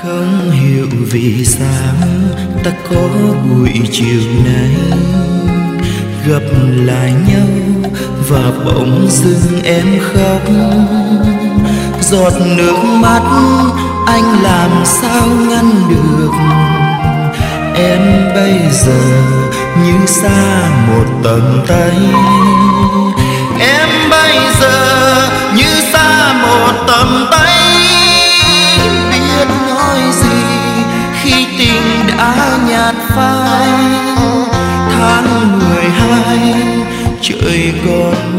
Không hiểu vì sao ta có buổi chiều nay gặp lại nhau và bỗng dưng em khóc. Giọt nước mắt anh làm sao ngăn được, em bây giờ như xa một tầm tay. Em bây giờ như xa một tầm tay. Biết nói gì khi tình đã nhạt phai. Tháng 12 trời còn